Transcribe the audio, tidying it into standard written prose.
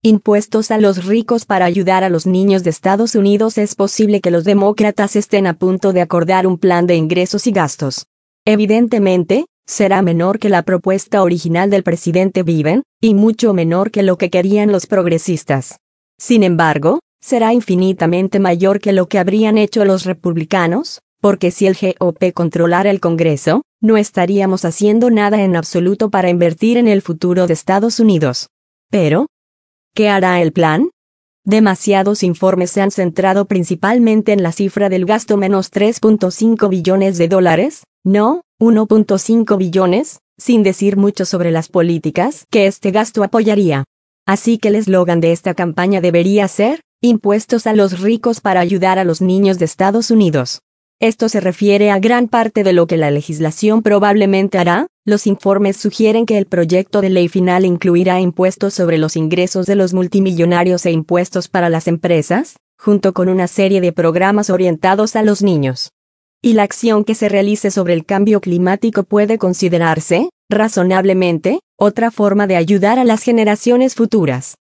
Impuestos a los ricos para ayudar a los niños de Estados Unidos. Es posible que los demócratas estén a punto de acordar un plan de ingresos y gastos. Evidentemente, será menor que la propuesta original del presidente Biden, y mucho menor que lo que querían los progresistas. Sin embargo, será infinitamente mayor que lo que habrían hecho los republicanos, porque si el GOP controlara el Congreso, no estaríamos haciendo nada en absoluto para invertir en el futuro de Estados Unidos. Pero, ¿qué hará el plan? Demasiados informes se han centrado principalmente en la cifra del gasto menos $3.5 billones, no, 1.5 billones, sin decir mucho sobre las políticas que este gasto apoyaría. Así que el eslogan de esta campaña debería ser, impuestos a los ricos para ayudar a los niños de Estados Unidos. Esto se refiere a gran parte de lo que la legislación probablemente hará. Los informes sugieren que el proyecto de ley final incluirá impuestos sobre los ingresos de los multimillonarios e impuestos para las empresas, junto con una serie de programas orientados a los niños. Y la acción que se realice sobre el cambio climático puede considerarse, razonablemente, otra forma de ayudar a las generaciones futuras.